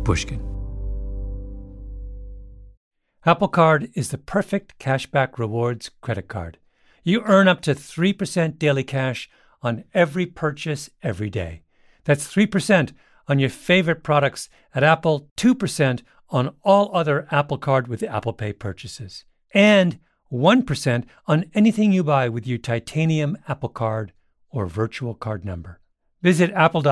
Pushkin. Apple Card is the perfect cashback rewards credit card. You earn up to 3% daily cash on every purchase every day. That's 3% on your favorite products at Apple, 2% on all other Apple Card with Apple Pay purchases, and 1% on anything you buy with your titanium Apple Card or virtual card number. Visit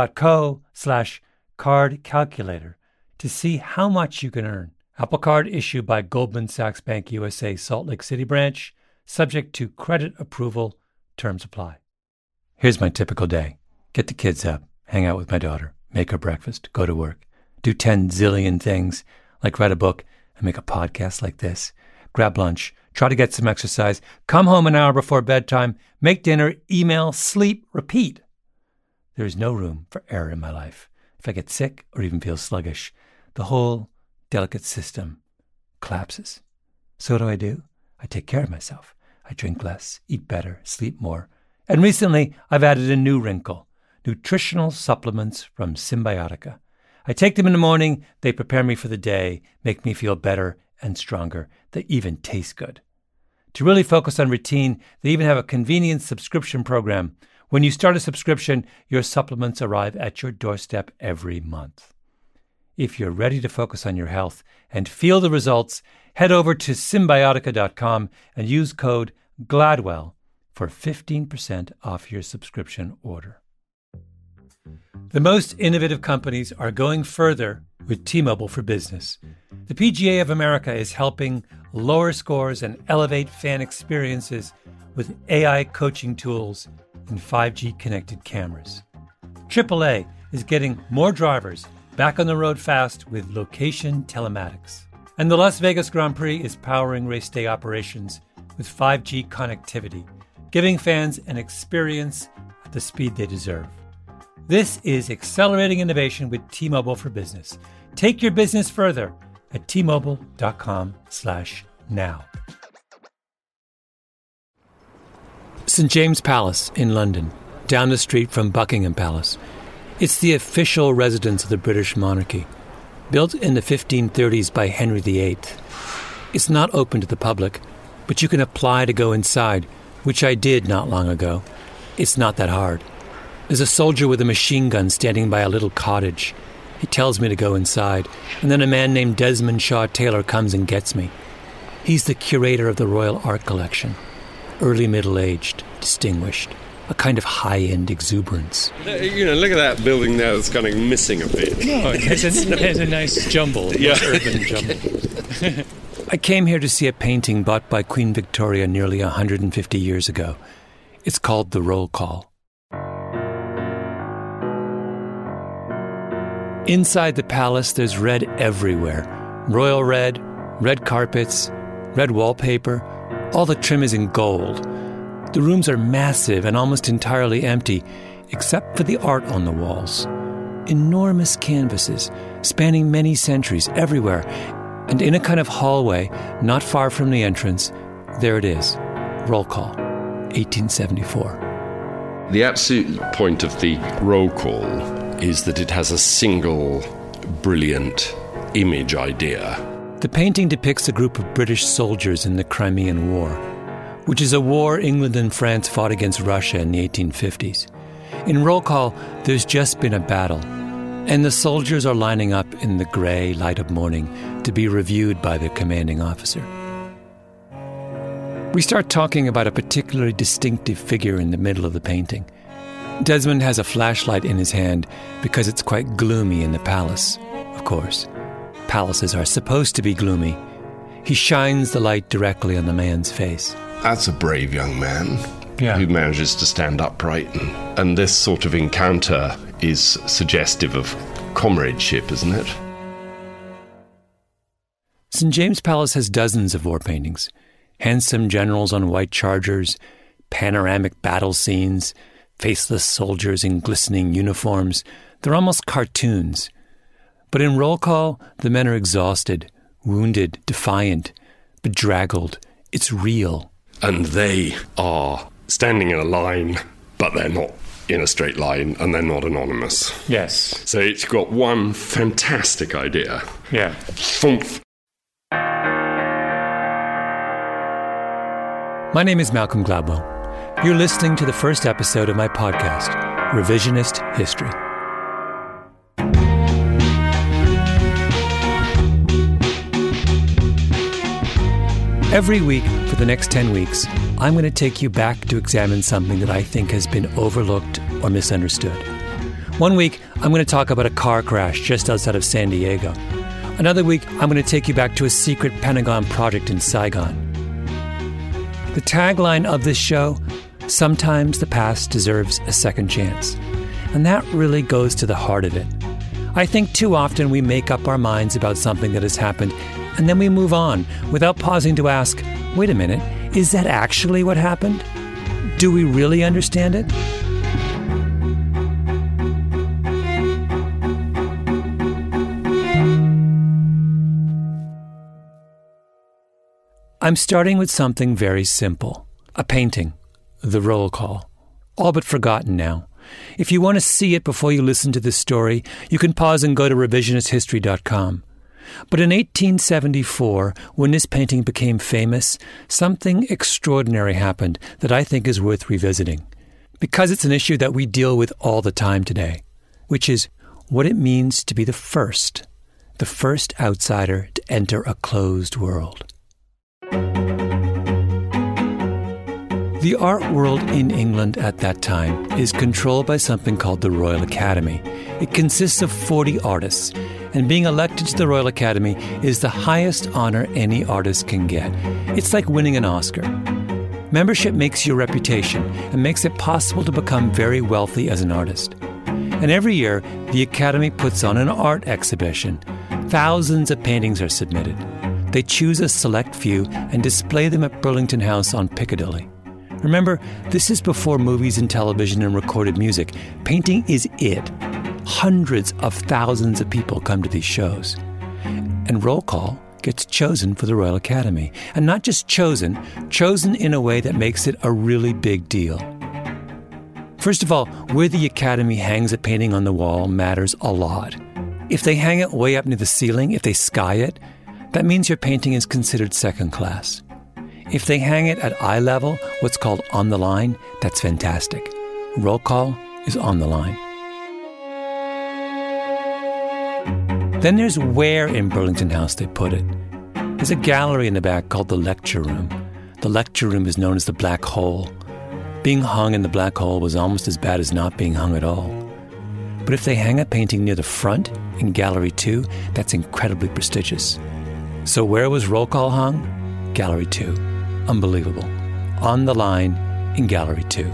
apple.co/card calculator to see how much you can earn. Apple Card issued by Goldman Sachs Bank USA Salt Lake City branch, subject to credit approval. Terms apply. Here's my typical day. Get the kids up, hang out with my daughter, make her breakfast, go to work, do 10 zillion things, like write a book and make a podcast like this, grab lunch, try to get some exercise, come home an hour before bedtime, make dinner, email, sleep, repeat. There is no room for error in my life. If I get sick or even feel sluggish, the whole delicate system collapses. So what do? I take care of myself. I drink less, eat better, sleep more. And recently, I've added a new wrinkle: nutritional supplements from Symbiotica. I take them in the morning, they prepare me for the day, make me feel better and stronger. They even taste good. To really focus on routine, they even have a convenient subscription program. When you start a subscription, your supplements arrive at your doorstep every month. If you're ready to focus on your health and feel the results, head over to Symbiotica.com and use code GLADWELL for 15% off your subscription order. The most innovative companies are going further with T-Mobile for Business. The PGA of America is helping lower scores and elevate fan experiences with AI coaching tools and 5G connected cameras. AAA is getting more drivers back on the road fast with location telematics. And the Las Vegas Grand Prix is powering race day operations with 5G connectivity, giving fans an experience at the speed they deserve. This is accelerating innovation with T-Mobile for Business. Take your business further at T-Mobile.com/now. St. James Palace in London, down the street from Buckingham Palace. It's the official residence of the British monarchy, built in the 1530s by Henry VIII. It's not open to the public, but you can apply to go inside, which I did not long ago. It's not that hard. There's a soldier with a machine gun standing by a little cottage. He tells me to go inside, and then a man named Desmond Shaw Taylor comes and gets me. He's the curator of the Royal Art Collection. Early middle-aged, distinguished, a kind of high-end exuberance. You know, look at that building there that's kind of missing a bit. No, it has a nice jumble, yeah. Urban jumble. I came here to see a painting bought by Queen Victoria nearly 150 years ago. It's called The Roll Call. Inside the palace, there's red everywhere. Royal red, red carpets, red wallpaper. All the trim is in gold. The rooms are massive and almost entirely empty, except for the art on the walls. Enormous canvases, spanning many centuries everywhere. And in a kind of hallway, not far from the entrance, there it is. Roll Call, 1874. The absolute point of the roll call is that it has a single brilliant image idea. The painting depicts a group of British soldiers in the Crimean War, which is a war England and France fought against Russia in the 1850s. In Roll Call, there's just been a battle, and the soldiers are lining up in the grey light of morning to be reviewed by their commanding officer. We start talking about a particularly distinctive figure in the middle of the painting. Desmond has a flashlight in his hand because it's quite gloomy in the palace, of course. Palaces are supposed to be gloomy. He shines the light directly on the man's face. That's a brave young man who manages to stand upright. And this sort of encounter is suggestive of comradeship, isn't it? St. James Palace has dozens of war paintings. Handsome generals on white chargers, panoramic battle scenes, faceless soldiers in glistening uniforms. They're almost cartoons. But in Roll Call, the men are exhausted, wounded, defiant, bedraggled. It's real. And they are standing in a line, but they're not in a straight line, and they're not anonymous. Yes. So it's got one fantastic idea. Yeah. Thumph. My name is Malcolm Gladwell. You're listening to the first episode of my podcast, Revisionist History. Every week for the next 10 weeks, I'm going to take you back to examine something that I think has been overlooked or misunderstood. One week, I'm going to talk about a car crash just outside of San Diego. Another week, I'm going to take you back to a secret Pentagon project in Saigon. The tagline of this show, sometimes the past deserves a second chance. And that really goes to the heart of it. I think too often we make up our minds about something that has happened, and then we move on without pausing to ask, wait a minute, is that actually what happened? Do we really understand it? I'm starting with something very simple. A painting. The roll call. All but forgotten now. If you want to see it before you listen to this story, you can pause and go to revisionisthistory.com. But in 1874, when this painting became famous, something extraordinary happened that I think is worth revisiting. Because it's an issue that we deal with all the time today, which is what it means to be the first outsider to enter a closed world. The art world in England at that time is controlled by something called the Royal Academy. It consists of 40 artists, and being elected to the Royal Academy is the highest honor any artist can get. It's like winning an Oscar. Membership makes your reputation and makes it possible to become very wealthy as an artist. And every year, the Academy puts on an art exhibition. Thousands of paintings are submitted. They choose a select few and display them at Burlington House on Piccadilly. Remember, this is before movies and television and recorded music. Painting is it. Hundreds of thousands of people come to these shows. And roll call gets chosen for the Royal Academy. And not just chosen in a way that makes it a really big deal. First of all, where the Academy hangs a painting on the wall matters a lot. If they hang it way up near the ceiling, if they sky it, that means your painting is considered second class. If they hang it at eye level, what's called on the line, that's fantastic. Roll call is on the line. Then there's where in Burlington House they put it. There's a gallery in the back called the lecture room. The lecture room is known as the black hole. Being hung in the black hole was almost as bad as not being hung at all. But if they hang a painting near the front in Gallery 2, that's incredibly prestigious. So where was roll call hung? Gallery 2. Unbelievable. On the line in Gallery 2.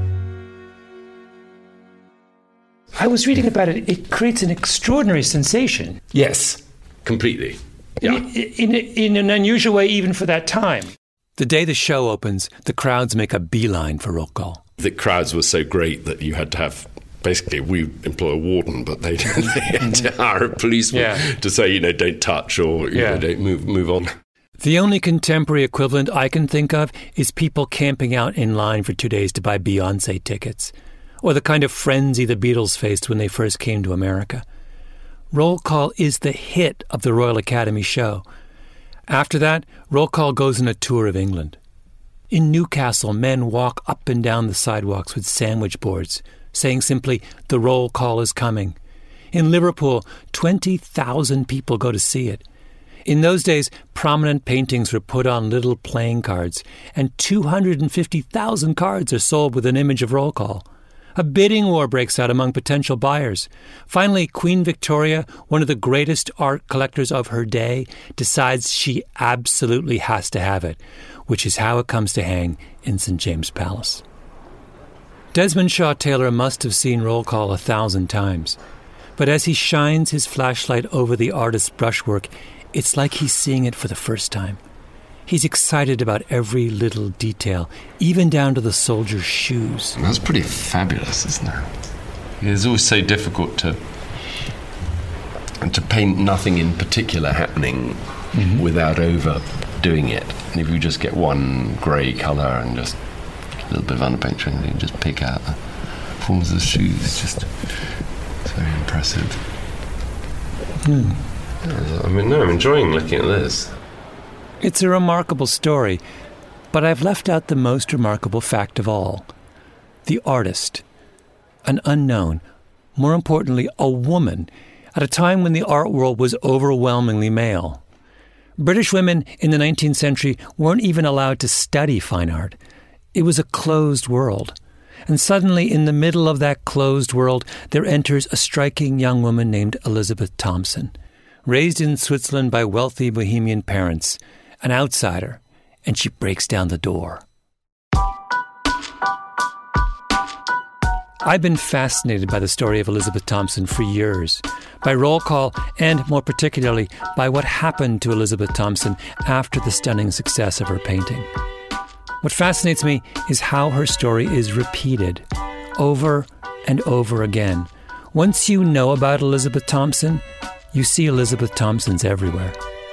I was reading about it. It creates an extraordinary sensation. Yes, completely. Yeah. In an unusual way, even for that time. The day the show opens, the crowds make a beeline for roll call. The crowds were so great that you had to have, basically, we employ a warden, but they had to hire a policeman to say, don't touch or don't move on. The only contemporary equivalent I can think of is people camping out in line for 2 days to buy Beyoncé tickets, or the kind of frenzy the Beatles faced when they first came to America. Roll call is the hit of the Royal Academy show. After that, roll call goes on a tour of England. In Newcastle, men walk up and down the sidewalks with sandwich boards, saying simply, "The roll call is coming." In Liverpool, 20,000 people go to see it. In those days, prominent paintings were put on little playing cards, and 250,000 cards are sold with an image of roll call. A bidding war breaks out among potential buyers. Finally, Queen Victoria, one of the greatest art collectors of her day, decides she absolutely has to have it, which is how it comes to hang in St. James Palace. Desmond Shaw Taylor must have seen roll call 1,000 times, but as he shines his flashlight over the artist's brushwork, it's like he's seeing it for the first time. He's excited about every little detail, even down to the soldier's shoes. That's pretty fabulous, isn't it? It's always so difficult to paint nothing in particular happening without overdoing it. And if you just get one grey colour and just a little bit of underpainting, you can just pick out forms of shoes. Just so impressive. I mean, no, I'm enjoying looking at this. It's a remarkable story, but I've left out the most remarkable fact of all. The artist, an unknown, more importantly, a woman, at a time when the art world was overwhelmingly male. British women in the 19th century weren't even allowed to study fine art. It was a closed world. And suddenly, in the middle of that closed world, there enters a striking young woman named Elizabeth Thompson, raised in Switzerland by wealthy Bohemian parents, an outsider, and she breaks down the door. I've been fascinated by the story of Elizabeth Thompson for years, by roll call and, more particularly, by what happened to Elizabeth Thompson after the stunning success of her painting. What fascinates me is how her story is repeated over and over again. Once you know about Elizabeth Thompson, you see Elizabeth Thompsons everywhere.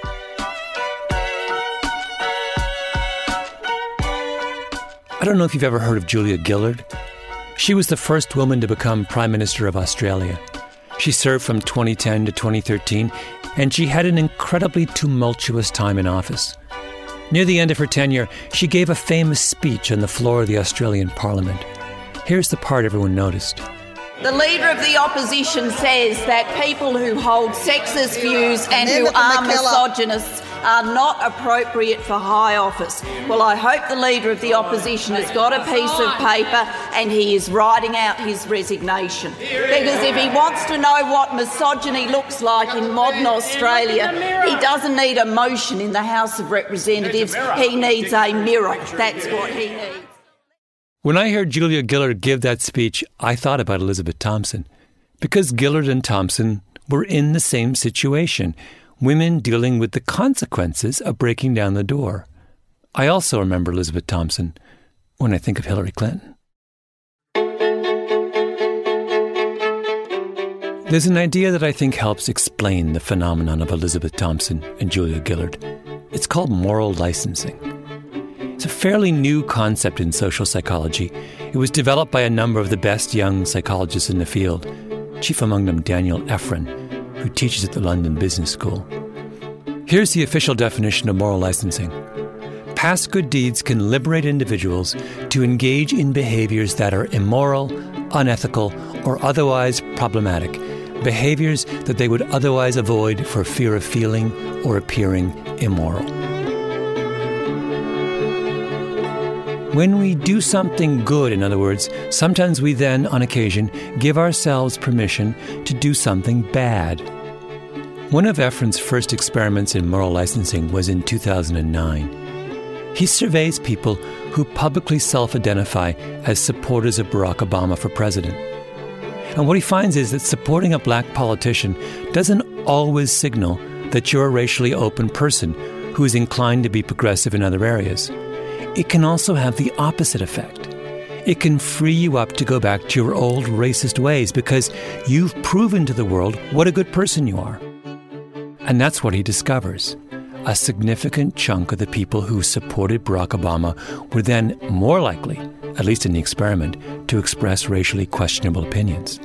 I don't know if you've ever heard of Julia Gillard. She was the first woman to become Prime Minister of Australia. She served from 2010 to 2013, and she had an incredibly tumultuous time in office. Near the end of her tenure, she gave a famous speech on the floor of the Australian Parliament. Here's the part everyone noticed. The Leader of the Opposition says that people who hold sexist views and who are misogynists are not appropriate for high office. Well, I hope the Leader of the Opposition has got a piece of paper and he is writing out his resignation. Because if he wants to know what misogyny looks like in modern Australia, he doesn't need a motion in the House of Representatives. He needs a mirror. That's what he needs. When I heard Julia Gillard give that speech, I thought about Elizabeth Thompson, because Gillard and Thompson were in the same situation, women dealing with the consequences of breaking down the door. I also remember Elizabeth Thompson when I think of Hillary Clinton. There's an idea that I think helps explain the phenomenon of Elizabeth Thompson and Julia Gillard. It's called moral licensing. It's a fairly new concept in social psychology. It was developed by a number of the best young psychologists in the field, chief among them Daniel Efron, who teaches at the London Business School. Here's the official definition of moral licensing. Past good deeds can liberate individuals to engage in behaviors that are immoral, unethical, or otherwise problematic, behaviors that they would otherwise avoid for fear of feeling or appearing immoral. When we do something good, in other words, sometimes we then, on occasion, give ourselves permission to do something bad. One of Efron's first experiments in moral licensing was in 2009. He surveys people who publicly self-identify as supporters of Barack Obama for president. And what he finds is that supporting a black politician doesn't always signal that you're a racially open person who is inclined to be progressive in other areas. It can also have the opposite effect. It can free you up to go back to your old racist ways because you've proven to the world what a good person you are. And that's what he discovers. A significant chunk of the people who supported Barack Obama were then more likely, at least in the experiment, to express racially questionable opinions.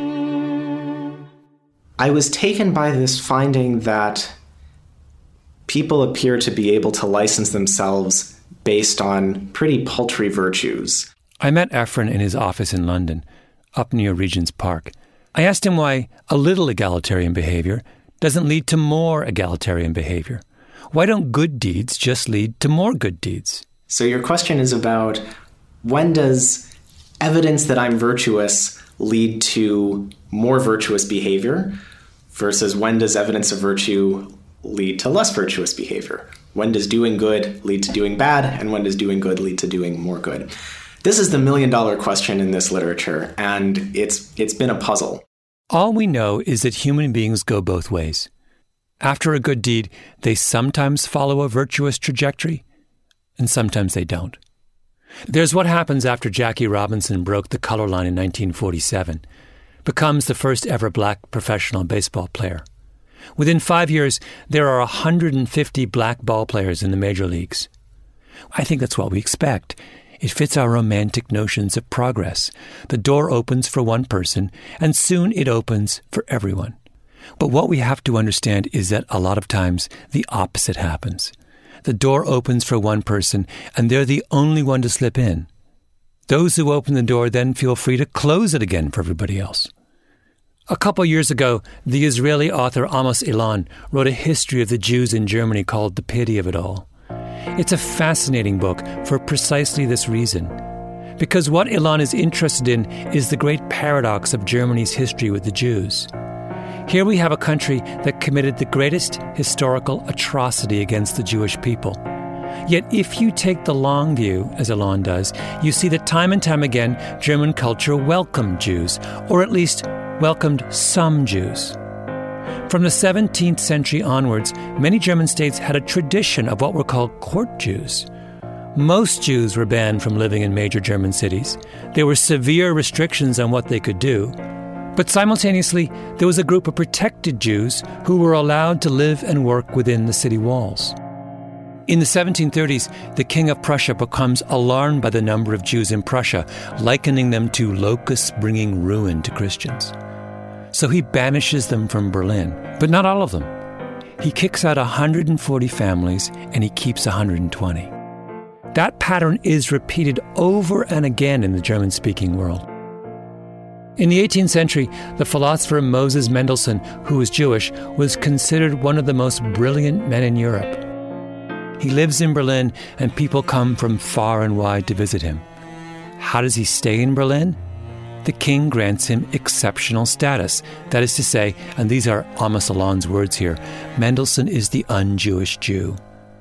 I was taken by this finding that people appear to be able to license themselves based on pretty paltry virtues. I met Efron in his office in London, up near Regent's Park. I asked him why a little egalitarian behavior doesn't lead to more egalitarian behavior. Why don't good deeds just lead to more good deeds? So your question is about when does evidence that I'm virtuous lead to more virtuous behavior versus when does evidence of virtue lead to less virtuous behavior? When does doing good lead to doing bad, and when does doing good lead to doing more good? This is the million-dollar question in this literature, and it's been a puzzle. All we know is that human beings go both ways. After a good deed, they sometimes follow a virtuous trajectory, and sometimes they don't. There's what happens after Jackie Robinson broke the color line in 1947, becomes the first ever black professional baseball player. Within 5 years, there are 150 black ball players in the major leagues. I think that's what we expect. It fits our romantic notions of progress. The door opens for one person, and soon it opens for everyone. But what we have to understand is that a lot of times the opposite happens. The door opens for one person, and they're the only one to slip in. Those who open the door then feel free to close it again for everybody else. A couple years ago, the Israeli author Amos Ilan wrote a history of the Jews in Germany called The Pity of It All. It's a fascinating book for precisely this reason. Because what Ilan is interested in is the great paradox of Germany's history with the Jews. Here we have a country that committed the greatest historical atrocity against the Jewish people. Yet if you take the long view, as Ilan does, you see that time and time again, German culture welcomed Jews, or at least welcomed some Jews. From the 17th century onwards, many German states had a tradition of what were called court Jews. Most Jews were banned from living in major German cities. There were severe restrictions on what they could do. But simultaneously, there was a group of protected Jews who were allowed to live and work within the city walls. In the 1730s, the King of Prussia becomes alarmed by the number of Jews in Prussia, likening them to locusts bringing ruin to Christians. So he banishes them from Berlin, but not all of them. He kicks out 140 families and he keeps 120. That pattern is repeated over and again in the German-speaking world. In the 18th century, the philosopher Moses Mendelssohn, who was Jewish, was considered one of the most brilliant men in Europe. He lives in Berlin, and people come from far and wide to visit him. How does he stay in Berlin? The king grants him exceptional status. That is to say, and these are Amos Ilan's words here, Mendelssohn is the un-Jewish Jew.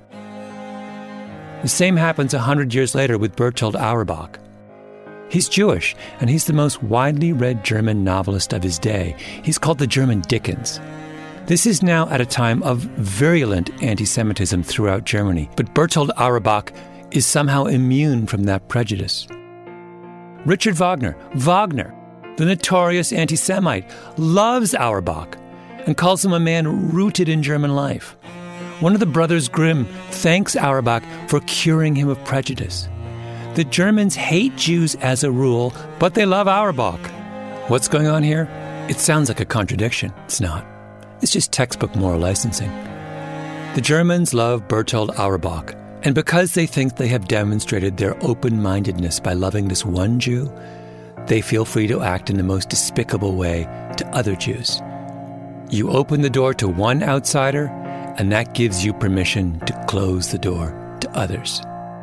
The same happens 100 years later with Bertolt Auerbach. He's Jewish, and he's the most widely read German novelist of his day. He's called the German Dickens. This is now at a time of virulent anti-Semitism throughout Germany, but Bertolt Auerbach is somehow immune from that prejudice. Richard Wagner, the notorious anti-Semite, loves Auerbach and calls him a man rooted in German life. One of the brothers Grimm thanks Auerbach for curing him of prejudice. The Germans hate Jews as a rule, but they love Auerbach. What's going on here? It sounds like a contradiction. It's not. It's just textbook moral licensing. The Germans love Bertolt Auerbach, and because they think they have demonstrated their open-mindedness by loving this one Jew, they feel free to act in the most despicable way to other Jews. You open the door to one outsider, and that gives you permission to close the door to others.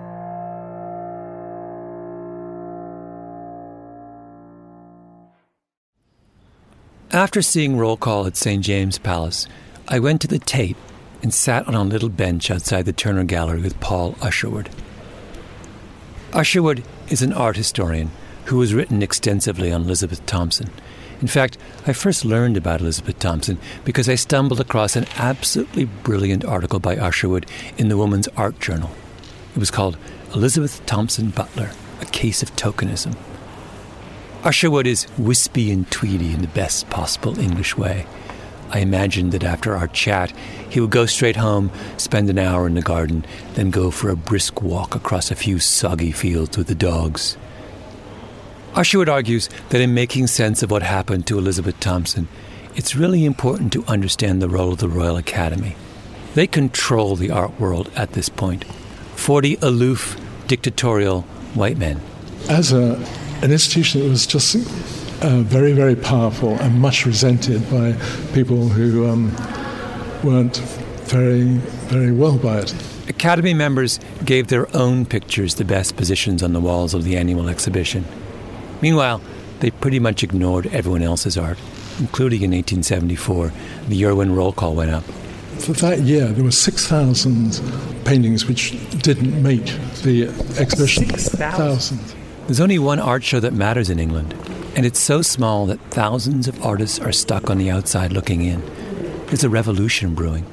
After seeing Roll Call at St. James Palace, I went to the Tate and sat on a little bench outside the Turner Gallery with Paul Usherwood. Usherwood is an art historian who has written extensively on Elizabeth Thompson. In fact, I first learned about Elizabeth Thompson because I stumbled across an absolutely brilliant article by Usherwood in the Woman's Art Journal. It was called Elizabeth Thompson Butler, A Case of Tokenism. Usherwood is wispy and tweedy in the best possible English way. I imagined that after our chat, he would go straight home, spend an hour in the garden, then go for a brisk walk across a few soggy fields with the dogs. Usherwood argues that in making sense of what happened to Elizabeth Thompson, it's really important to understand the role of the Royal Academy. They control the art world at this point. 40 aloof, dictatorial white men. As an institution that was just very, very powerful and much resented by people who weren't very, very well by it. Academy members gave their own pictures the best positions on the walls of the annual exhibition. Meanwhile, they pretty much ignored everyone else's art, including in 1874, the year when Roll Call went up. For that year, there were 6,000 paintings which didn't make the exhibition. 6,000? There's only one art show that matters in England, and it's so small that thousands of artists are stuck on the outside looking in. There's a revolution brewing.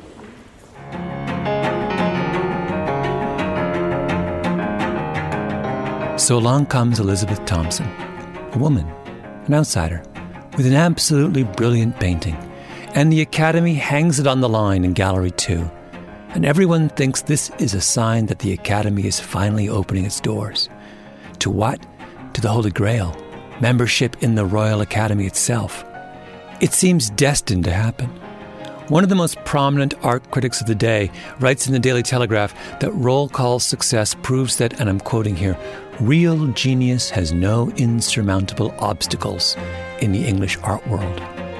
So along comes Elizabeth Thompson, a woman, an outsider, with an absolutely brilliant painting, and the Academy hangs it on the line in Gallery 2, and everyone thinks this is a sign that the Academy is finally opening its doors. To what? To the Holy Grail, membership in the Royal Academy itself. It seems destined to happen. One of the most prominent art critics of the day writes in the Daily Telegraph that roll call's success proves that, and I'm quoting here, real genius has no insurmountable obstacles in the English art world.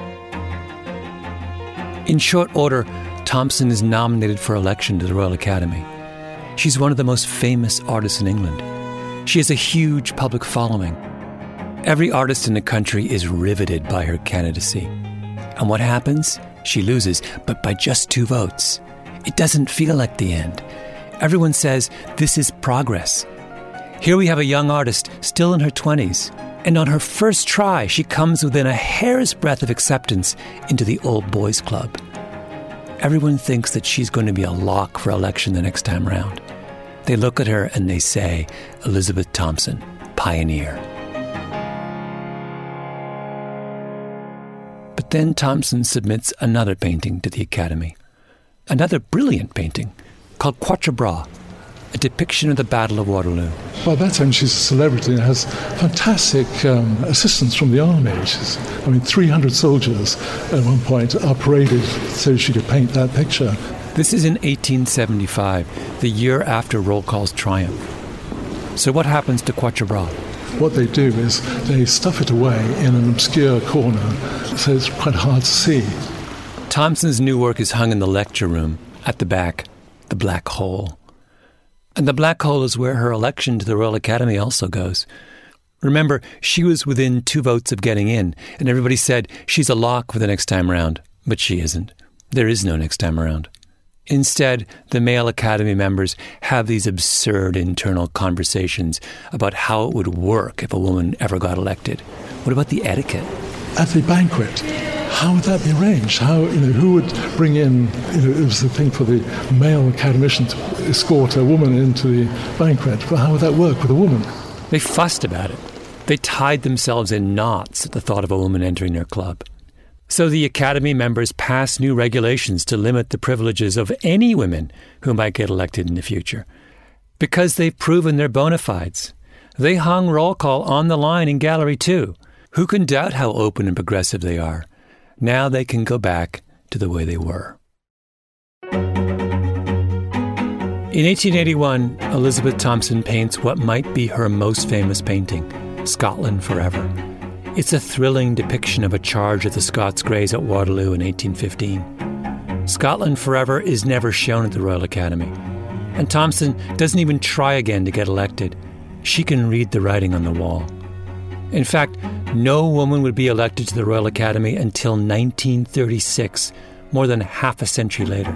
In short order, Thompson is nominated for election to the Royal Academy. She's one of the most famous artists in England. She has a huge public following. Every artist in the country is riveted by her candidacy. And what happens? She loses, but by just 2 votes. It doesn't feel like the end. Everyone says this is progress. Here we have a young artist still in her 20s, and on her first try, she comes within a hair's breadth of acceptance into the old boys club. Everyone thinks that she's going to be a lock for election the next time round. They look at her and they say, Elizabeth Thompson, pioneer. But then Thompson submits another painting to the Academy. Another brilliant painting called Quatre Bras, a depiction of the Battle of Waterloo. By that time, she's a celebrity and has fantastic assistance from the army. 300 soldiers at one point are paraded so she could paint that picture. This is in 1875, the year after roll call's triumph. So what happens to Quatre Bras? What they do is they stuff it away in an obscure corner, so it's quite hard to see. Thompson's new work is hung in the lecture room, at the back, the Black Hole. And the Black Hole is where her election to the Royal Academy also goes. Remember, she was within 2 votes of getting in, and everybody said she's a lock for the next time around. But she isn't. There is no next time around. Instead, the male Academy members have these absurd internal conversations about how it would work if a woman ever got elected. What about the etiquette? At the banquet, how would that be arranged? Who would bring in, it was the thing for the male academician to escort a woman into the banquet, but how would that work with a woman? They fussed about it. They tied themselves in knots at the thought of a woman entering their club. So the Academy members passed new regulations to limit the privileges of any women who might get elected in the future. Because they've proven their bona fides. They hung roll call on the line in Gallery 2. Who can doubt how open and progressive they are? Now they can go back to the way they were. In 1881, Elizabeth Thompson paints what might be her most famous painting, Scotland Forever. It's a thrilling depiction of a charge of the Scots Greys at Waterloo in 1815. Scotland Forever is never shown at the Royal Academy, and Thompson doesn't even try again to get elected. She can read the writing on the wall. In fact, no woman would be elected to the Royal Academy until 1936, more than half a century later.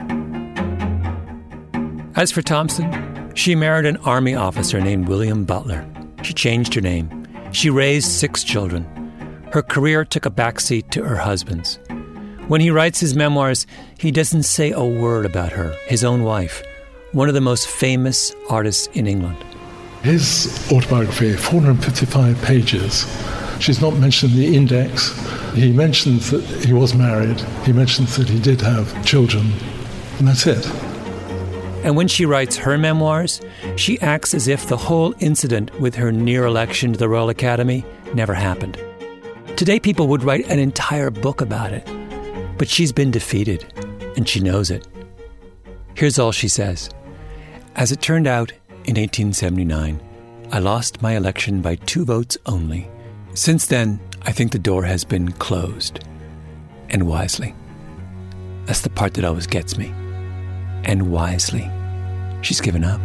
As for Thompson, she married an army officer named William Butler. She changed her name. She raised 6 children. Her career took a backseat to her husband's. When he writes his memoirs, he doesn't say a word about her, his own wife, one of the most famous artists in England. His autobiography, 455 pages. She's not mentioned in the index. He mentions that he was married. He mentions that he did have children. And that's it. And when she writes her memoirs, she acts as if the whole incident with her near election to the Royal Academy never happened. Today, people would write an entire book about it. But she's been defeated, and she knows it. Here's all she says. As it turned out, in 1879, I lost my election by 2 votes only. Since then, I think the door has been closed. And wisely. That's the part that always gets me. And wisely. She's given up.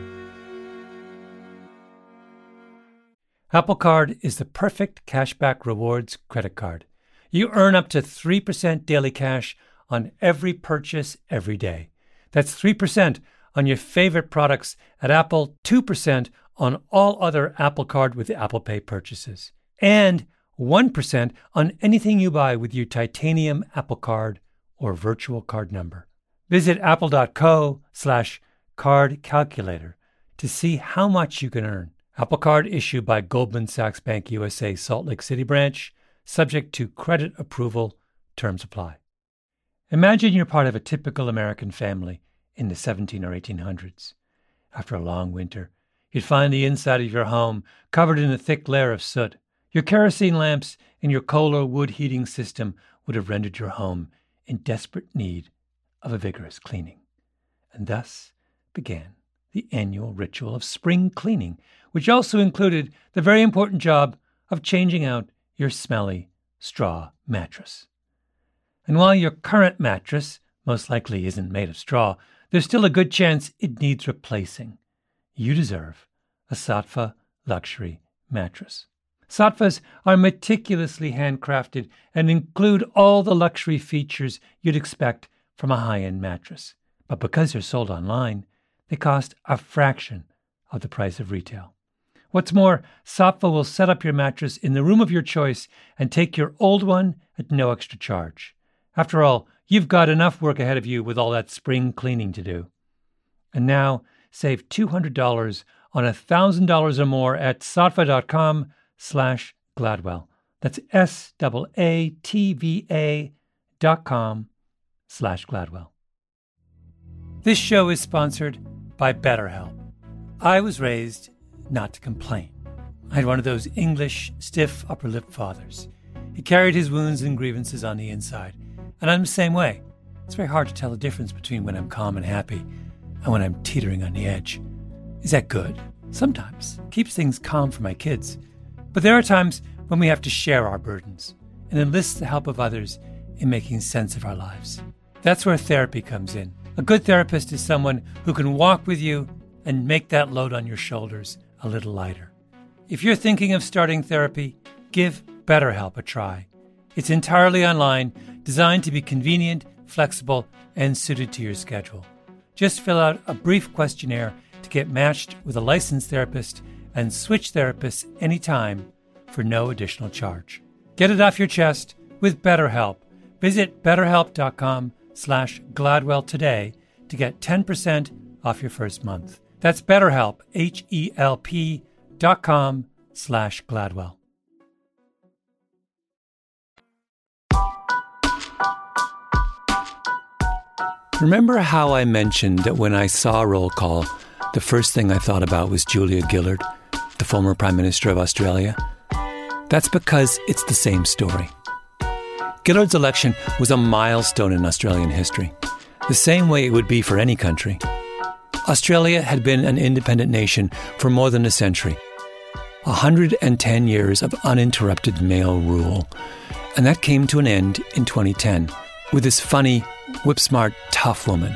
Apple Card is the perfect cashback rewards credit card. You earn up to 3% daily cash on every purchase every day. That's 3% on your favorite products at Apple, 2% on all other Apple Card with Apple Pay purchases, and 1% on anything you buy with your titanium Apple Card or virtual card number. Visit apple.co/card calculator to see how much you can earn. Apple Card issued by Goldman Sachs Bank USA Salt Lake City branch, subject to credit approval. Terms apply. Imagine you're part of a typical American family in the 17 or 1800s. After a long winter, you'd find the inside of your home covered in a thick layer of soot. Your kerosene lamps and your coal or wood heating system would have rendered your home in desperate need of a vigorous cleaning. And thus began the annual ritual of spring cleaning, which also included the very important job of changing out your smelly straw mattress. And while your current mattress most likely isn't made of straw, there's still a good chance it needs replacing. You deserve a Saatva luxury mattress. Saatvas are meticulously handcrafted and include all the luxury features you'd expect from a high-end mattress. But because they're sold online, they cost a fraction of the price of retail. What's more, Saatva will set up your mattress in the room of your choice and take your old one at no extra charge. After all, you've got enough work ahead of you with all that spring cleaning to do. And now, save $200 on $1,000 or more at saatva.com/Gladwell. That's SAATVA.com/Gladwell. This show is sponsored by BetterHelp. I was raised not to complain. I had one of those English, stiff upper lip fathers. He carried his wounds and grievances on the inside. And I'm the same way. It's very hard to tell the difference between when I'm calm and happy and when I'm teetering on the edge. Is that good? Sometimes. It keeps things calm for my kids. But there are times when we have to share our burdens and enlist the help of others in making sense of our lives. That's where therapy comes in. A good therapist is someone who can walk with you and make that load on your shoulders a little lighter. If you're thinking of starting therapy, give BetterHelp a try. It's entirely online, designed to be convenient, flexible, and suited to your schedule. Just fill out a brief questionnaire to get matched with a licensed therapist and switch therapists anytime for no additional charge. Get it off your chest with BetterHelp. Visit BetterHelp.com/Gladwell today to get 10% off your first month. That's BetterHelp, HELP.com/Gladwell. Remember how I mentioned that when I saw Roll Call, the first thing I thought about was Julia Gillard, the former Prime Minister of Australia? That's because it's the same story. Gillard's election was a milestone in Australian history, the same way it would be for any country. Australia had been an independent nation for more than a century, 110 years of uninterrupted male rule, and that came to an end in 2010 with this funny, whip-smart, tough woman.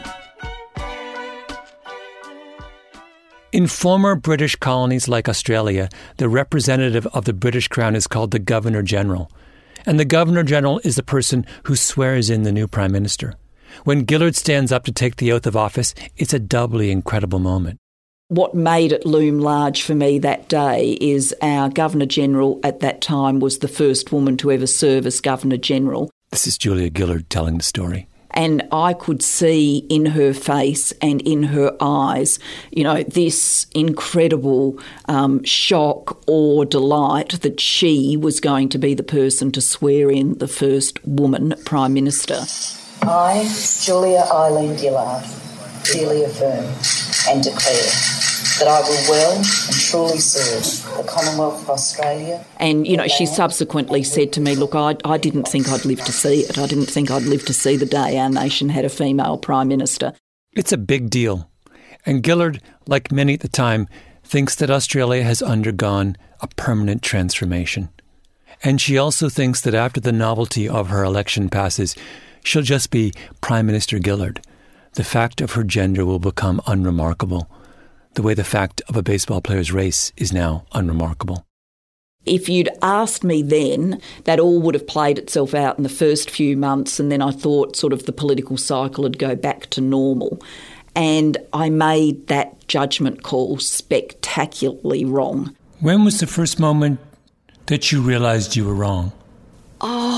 In former British colonies like Australia, the representative of the British Crown is called the Governor-General, and the Governor-General is the person who swears in the new Prime Minister. When Gillard stands up to take the oath of office, it's a doubly incredible moment. What made it loom large for me that day is our Governor-General at that time was the first woman to ever serve as Governor-General. This is Julia Gillard telling the story. And I could see in her face and in her eyes, this incredible shock or delight that she was going to be the person to swear in the first woman Prime Minister. I, Julia Eileen Gillard, duly affirm and declare that I will well and truly serve the Commonwealth of Australia. And, she subsequently said to me, look, I didn't think I'd live to see it. I didn't think I'd live to see the day our nation had a female Prime Minister. It's a big deal. And Gillard, like many at the time, thinks that Australia has undergone a permanent transformation. And she also thinks that after the novelty of her election passes, she'll just be Prime Minister Gillard. The fact of her gender will become unremarkable, the way the fact of a baseball player's race is now unremarkable. If you'd asked me then, that all would have played itself out in the first few months, and then I thought sort of the political cycle would go back to normal. And I made that judgment call spectacularly wrong. When was the first moment that you realised you were wrong?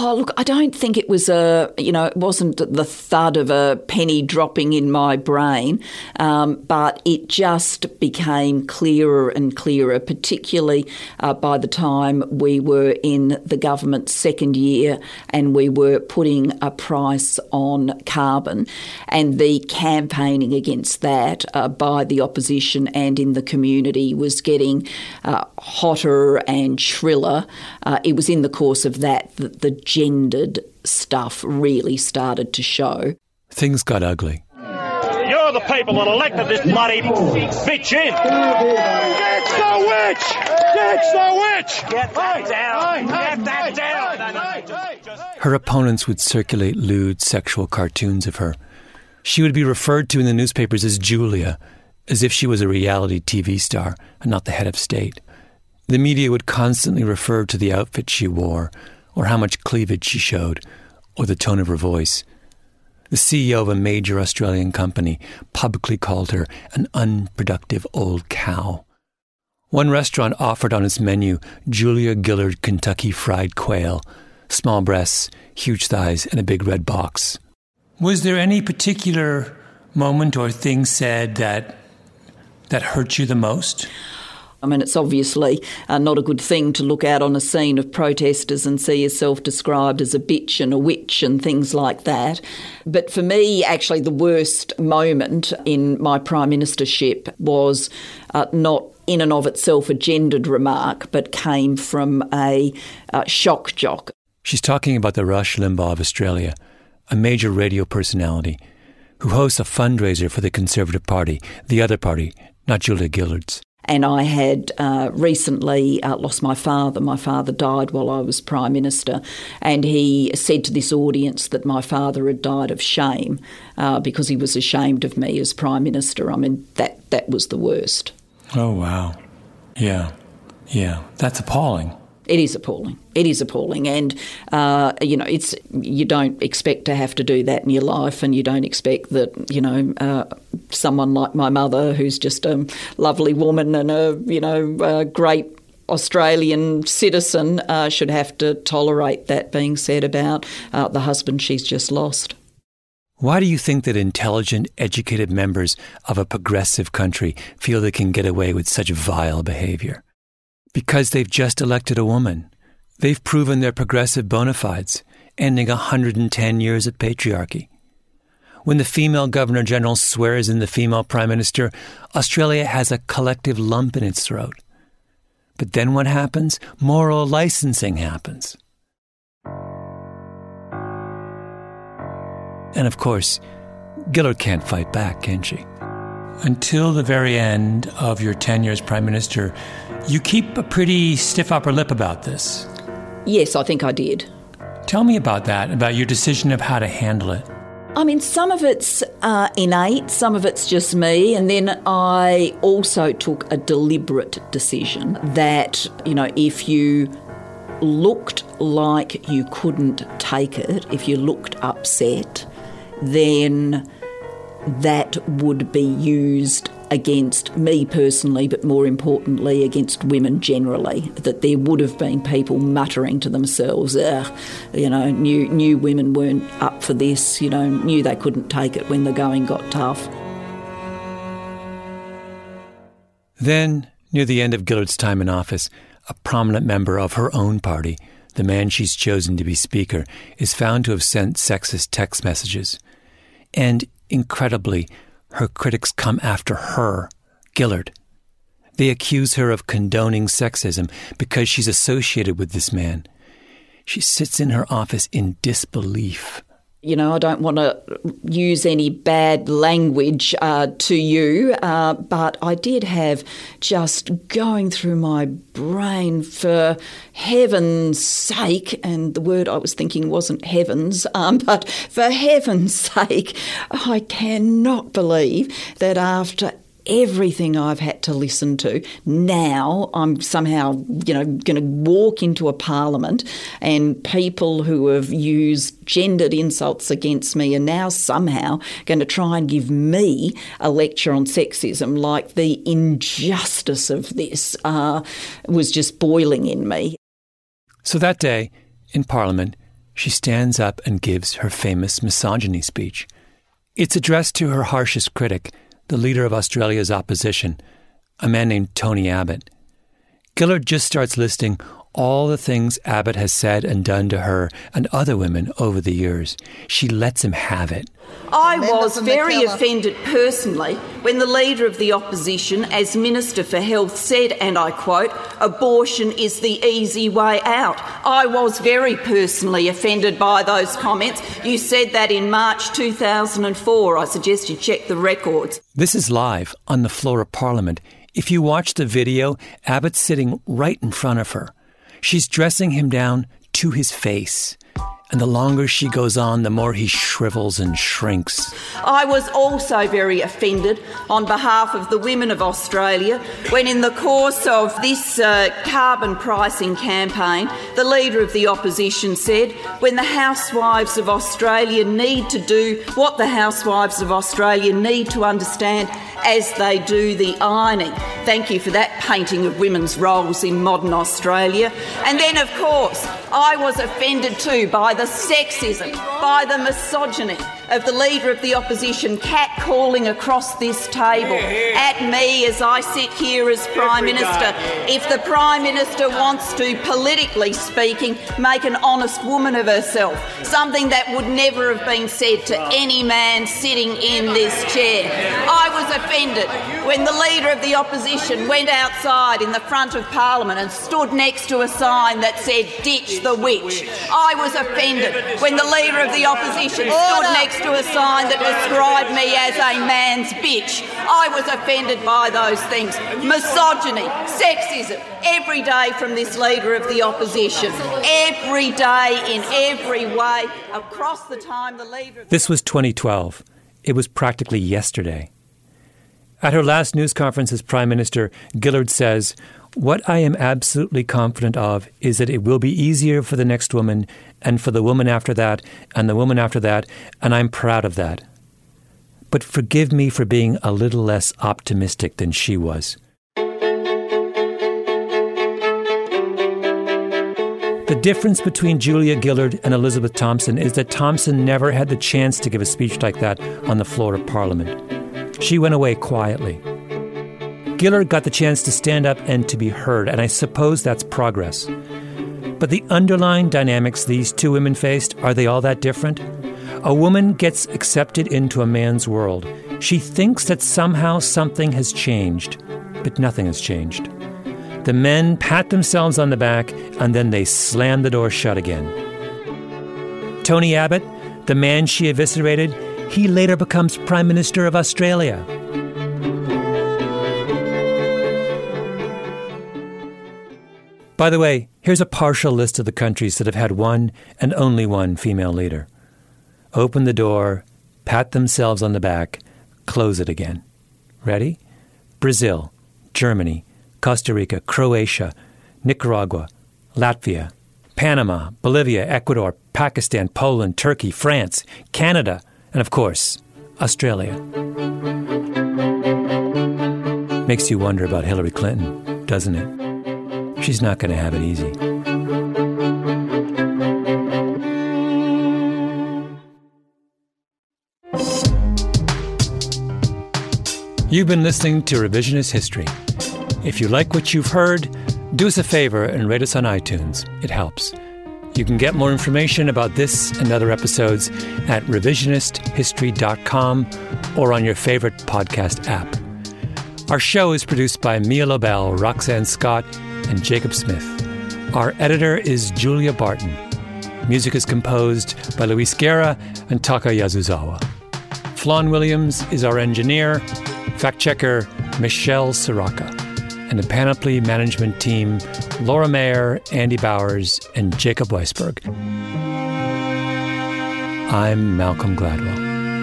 Oh, look, I don't think it was it wasn't the thud of a penny dropping in my brain, but it just became clearer and clearer, particularly by the time we were in the government's second year and we were putting a price on carbon, and the campaigning against that by the opposition and in the community was getting hotter and shriller. It was in the course of that the gendered stuff really started to show. Things got ugly. You're the people that elected this bloody bitch in. Ditch the witch! Ditch the witch! Get that down! Get that down! Her opponents would circulate lewd sexual cartoons of her. She would be referred to in the newspapers as Julia, as if she was a reality TV star and not the head of state. The media would constantly refer to the outfit she wore, or how much cleavage she showed, or the tone of her voice. The CEO of a major Australian company publicly called her an unproductive old cow. One restaurant offered on its menu Julia Gillard Kentucky Fried Quail, small breasts, huge thighs, and a big red box. Was there any particular moment or thing said that hurt you the most? I mean, it's obviously not a good thing to look out on a scene of protesters and see yourself described as a bitch and a witch and things like that. But for me, actually, the worst moment in my prime ministership was not in and of itself a gendered remark, but came from a shock jock. She's talking about the Rush Limbaugh of Australia, a major radio personality who hosts a fundraiser for the Conservative Party, the other party, not Julia Gillard's. And I had recently lost my father. My father died while I was Prime Minister, and he said to this audience that my father had died of shame because he was ashamed of me as Prime Minister. I mean, that was the worst. Oh, wow. Yeah. That's appalling. It is appalling. It is appalling. And, you don't expect to have to do that in your life, and you don't expect that, someone like my mother, who's just a lovely woman and a great Australian citizen, should have to tolerate that being said about the husband she's just lost. Why do you think that intelligent, educated members of a progressive country feel they can get away with such vile behaviour? Because they've just elected a woman. They've proven their progressive bona fides, ending 110 years of patriarchy. When the female Governor-General swears in the female Prime Minister, Australia has a collective lump in its throat. But then what happens? Moral licensing happens. And of course, Gillard can't fight back, can she? Until the very end of your tenure as Prime Minister, you keep a pretty stiff upper lip about this. Yes, I think I did. Tell me about that, about your decision of how to handle it. I mean, some of it's innate, some of it's just me, and then I also took a deliberate decision that, if you looked like you couldn't take it, if you looked upset, then that would be used against me personally, but more importantly against women generally, that there would have been people muttering to themselves, knew women weren't up for this, knew they couldn't take it when the going got tough. Then, near the end of Gillard's time in office, a prominent member of her own party, the man she's chosen to be Speaker, is found to have sent sexist text messages. And, incredibly, her critics come after her, Gillard. They accuse her of condoning sexism because she's associated with this man. She sits in her office in disbelief. I don't want to use any bad language to you, but I did have just going through my brain, for heaven's sake, and the word I was thinking wasn't heavens, but for heaven's sake, I cannot believe that after everything I've had to listen to, now I'm somehow, going to walk into a parliament and people who have used gendered insults against me are now somehow going to try and give me a lecture on sexism. Like, the injustice of this was just boiling in me. So that day, in Parliament, she stands up and gives her famous misogyny speech. It's addressed to her harshest critic, the leader of Australia's opposition, a man named Tony Abbott. Gillard just starts listing all the things Abbott has said and done to her and other women over the years. She lets him have it. I was very offended personally when the Leader of the Opposition, as Minister for Health, said, and I quote, "Abortion is the easy way out." I was very personally offended by those comments. You said that in March 2004. I suggest you check the records. This is live on the floor of Parliament. If you watch the video, Abbott's sitting right in front of her. She's dressing him down to his face. And the longer she goes on, the more he shrivels and shrinks. I was also very offended on behalf of the women of Australia when in the course of this carbon pricing campaign, the Leader of the Opposition said, when the housewives of Australia need to do what the housewives of Australia need to understand as they do the ironing. Thank you for that painting of women's roles in modern Australia. And then, of course, I was offended too by the sexism, by the misogyny of the Leader of the Opposition catcalling across this table at me as I sit here as Prime Minister. If the Prime Minister wants to, politically speaking, make an honest woman of herself, something that would never have been said to any man sitting in this chair. I was offended when the Leader of the Opposition went outside in the front of Parliament and stood next to a sign that said, "Ditch the witch." I was offended when the Leader of the Opposition stood next to a sign that described me as a man's bitch. I was offended by those things. Misogyny, sexism, every day from this Leader of the Opposition. Every day, in every way, across the time the Leader... This was 2012. It was practically yesterday. At her last news conference as Prime Minister, Gillard says, "What I am absolutely confident of is that it will be easier for the next woman and for the woman after that and the woman after that, and I'm proud of that. But forgive me for being a little less optimistic than she was." The difference between Julia Gillard and Elizabeth Thompson is that Thompson never had the chance to give a speech like that on the floor of Parliament. She went away quietly. Gillard got the chance to stand up and to be heard, and I suppose that's progress. But the underlying dynamics these two women faced, are they all that different? A woman gets accepted into a man's world. She thinks that somehow something has changed, but nothing has changed. The men pat themselves on the back, and then they slam the door shut again. Tony Abbott, the man she eviscerated, he later becomes Prime Minister of Australia. By the way, here's a partial list of the countries that have had one and only one female leader. Open the door, pat themselves on the back, close it again. Ready? Brazil, Germany, Costa Rica, Croatia, Nicaragua, Latvia, Panama, Bolivia, Ecuador, Pakistan, Poland, Turkey, France, Canada, and of course, Australia. Makes you wonder about Hillary Clinton, doesn't it? She's not going to have it easy. You've been listening to Revisionist History. If you like what you've heard, do us a favor and rate us on iTunes. It helps. You can get more information about this and other episodes at revisionisthistory.com or on your favorite podcast app. Our show is produced by Mia Lobel, Roxanne Scott, and Jacob Smith. Our editor is Julia Barton. Music is composed by Luis Guerra and Taka Yasuzawa. Flawn Williams is our engineer, fact-checker Michelle Siraka, and the Panoply management team, Laura Mayer, Andy Bowers, and Jacob Weisberg. I'm Malcolm Gladwell.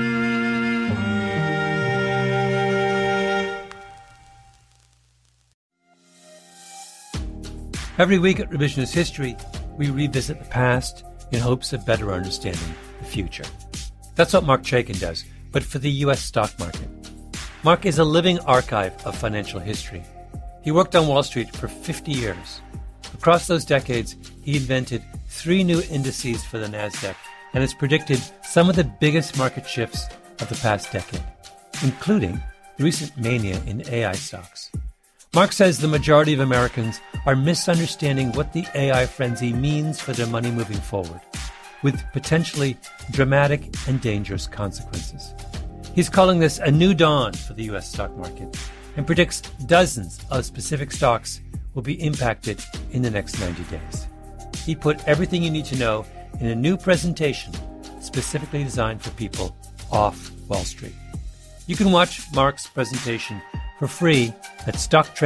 Every week at Revisionist History, we revisit the past in hopes of better understanding the future. That's what Mark Chaikin does, but for the U.S. stock market. Mark is a living archive of financial history. He worked on Wall Street for 50 years. Across those decades, he invented 3 new indices for the NASDAQ and has predicted some of the biggest market shifts of the past decade, including the recent mania in AI stocks. Mark says the majority of Americans are misunderstanding what the AI frenzy means for their money moving forward, with potentially dramatic and dangerous consequences. He's calling this a new dawn for the U.S. stock market and predicts dozens of specific stocks will be impacted in the next 90 days. He put everything you need to know in a new presentation specifically designed for people off Wall Street. You can watch Mark's presentation for free at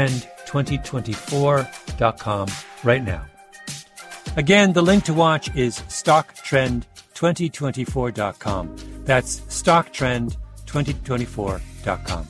StockTrend2024.com right now. Again, the link to watch is StockTrend2024.com. That's StockTrend2024.com.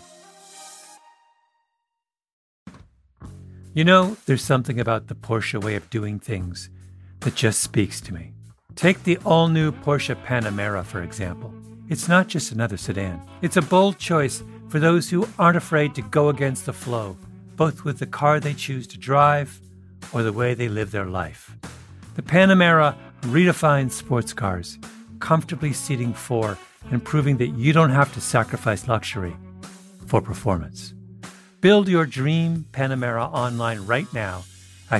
You know, there's something about the Porsche way of doing things that just speaks to me. Take the all-new Porsche Panamera, for example. It's not just another sedan. It's a bold choice for those who aren't afraid to go against the flow, both with the car they choose to drive or the way they live their life. The Panamera redefines sports cars, comfortably seating 4 and proving that you don't have to sacrifice luxury for performance. Build your dream Panamera online right now at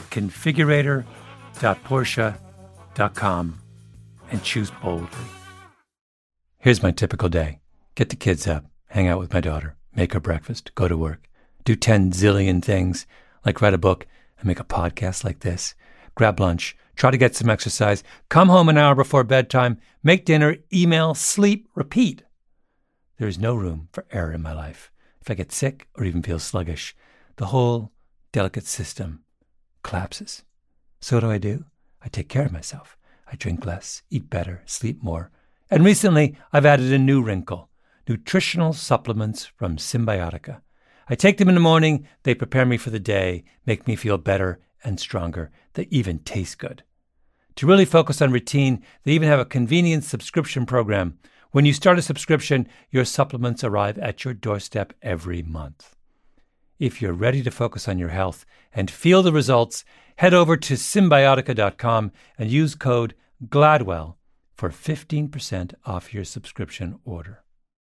configurator.porsche.com and choose boldly. Here's my typical day. Get the kids up, hang out with my daughter, make her breakfast, go to work, do 10 zillion things like write a book and make a podcast like this, grab lunch, try to get some exercise, come home an hour before bedtime, make dinner, email, sleep, repeat. There is no room for error in my life. If I get sick or even feel sluggish, the whole delicate system collapses. So what do? I take care of myself. I drink less, eat better, sleep more. And recently, I've added a new wrinkle, nutritional supplements from Symbiotica. I take them in the morning, they prepare me for the day, make me feel better and stronger. They even taste good. To really focus on routine, they even have a convenient subscription program. When you start a subscription, your supplements arrive at your doorstep every month. If you're ready to focus on your health and feel the results, head over to Symbiotica.com and use code GLADWELL for 15% off your subscription order.